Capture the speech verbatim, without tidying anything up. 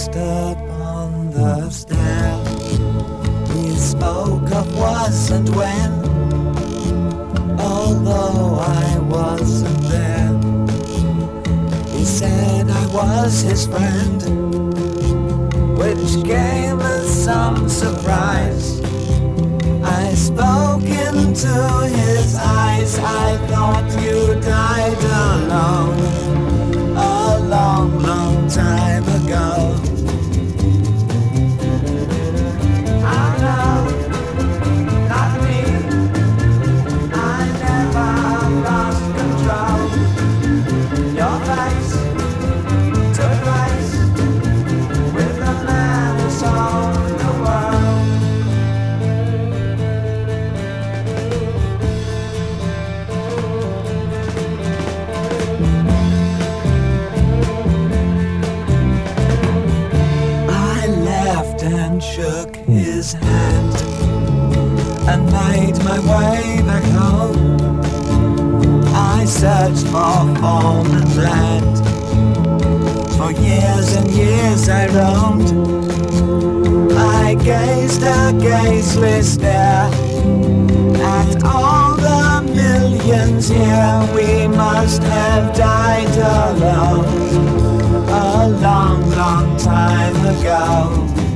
stood on the stair. We spoke of was and when, although I wasn't there. He said I was his friend, which came as some surprise. I spoke into his eyes. I thought you died alone a long, long time ago. I know, not me. I never lost control. Your face took place with the man who sold the world. I laughed and shook his hand and made my way back home. I searched for form and land. For years and years I roamed. I gazed a gazeless stare at all the millions here. We must have died alone a long, long time ago.